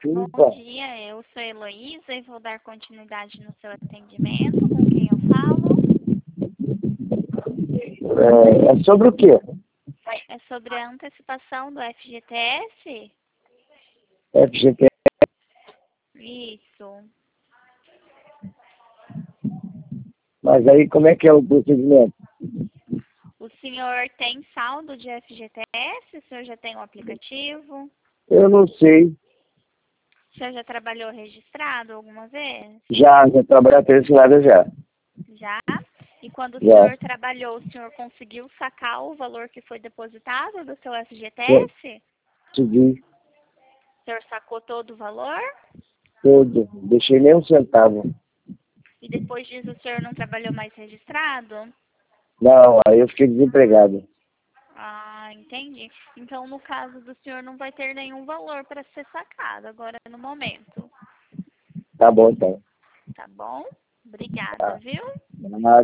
Bom dia, eu sou Heloísa e vou dar continuidade no seu atendimento. Com quem eu falo? É sobre o quê? É sobre a antecipação do FGTS? FGTS. Isso. Mas aí como é que é o procedimento? O senhor tem saldo de FGTS? O senhor já tem o aplicativo? Eu não sei. O senhor já trabalhou registrado alguma vez? Já trabalhei até esse lado já. Já? E quando o Já. senhor trabalhou, o senhor conseguiu sacar o valor que foi depositado do seu FGTS? Consegui O senhor sacou todo o valor? todo. Deixei nem um centavo. E depois disso o senhor não trabalhou mais registrado? Não, aí eu fiquei desempregado. Ah, entendi. Então, no caso do senhor, não vai ter nenhum valor para ser sacado agora no momento. Tá bom, então. Tá bom? Obrigada, Tá. viu? Nada.